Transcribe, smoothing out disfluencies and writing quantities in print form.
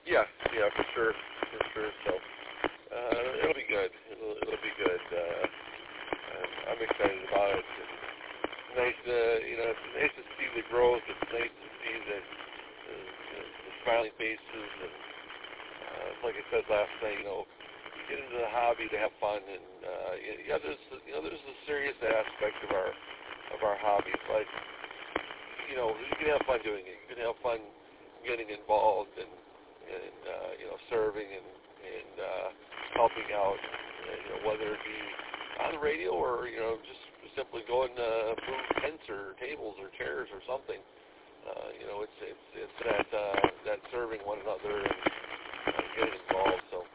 Yeah, for sure. So it'll be good. It'll be good. I'm excited about it. It's nice, it's nice to see the growth. It's nice to see the smiling faces, and like I said last night, get into the hobby to have fun, and there's a serious aspect of our hobbies, but you can have fun doing it. You can have fun getting involved and serving and helping out, whether it be on the radio or just simply going to move tents or tables or chairs or something. It's that serving one another and getting involved. So